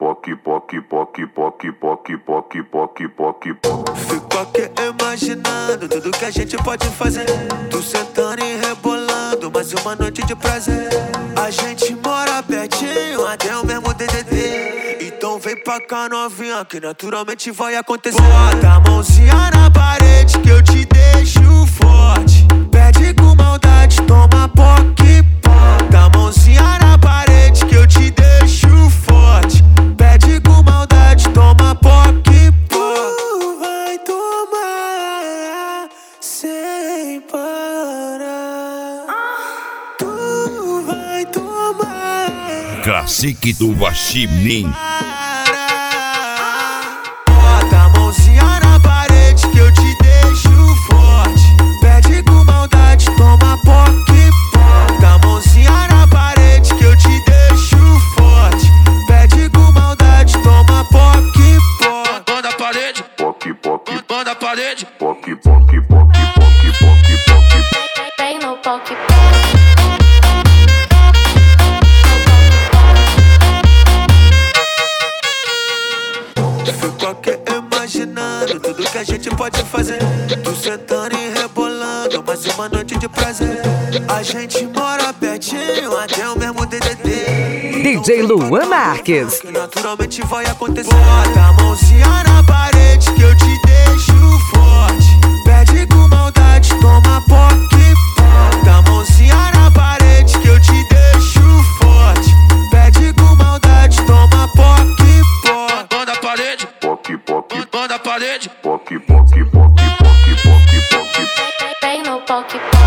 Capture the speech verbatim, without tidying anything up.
poque, poque, poque, poque, poque, poque, poque, poque, poque. Fico aqui imaginando tudo que a gente pode fazer. Tu sentando e rebolando, mais uma noite de prazer. A gente mora pertinho, até o mesmo D D D. Então vem pra cá novinha, que naturalmente vai acontecer. Bota a mãozinha na parede que eu te deixo forte. Pede com maldade, toma poque, bota a mãozinha na parede que eu te deixo forte. Pede com maldade, toma poque, tu vai tomar sem parar. Tu vai tomar. Classique do Guaxinim. Bota a mãozinha na parede que eu te deixo forte. Pede com maldade, toma poque, bota a mãozinha na parede que eu te deixo forte. Pede com maldade, toma poque, bota. Bota a parede, Poque, poque, bota a parede. poque, poque, poque, poque, poque, poque. Vem no poque. Fico aqui imaginando tudo que a gente pode fazer. Tu sentando e rebolando, mais uma noite de prazer. A gente mora pertinho, até o mesmo D D D. D J Luan Marques. Que naturalmente vai acontecer. Bota a mãozinha na parede que eu te deixo forte. Pede com maldade, toma poque, bota a mãozinha na parede que eu te deixo forte. Pede com maldade, toma poque, bota. Bota a parede, Poque, poque, bota a parede. poque, poque, poque, poque, poque, poque. Vem no poque.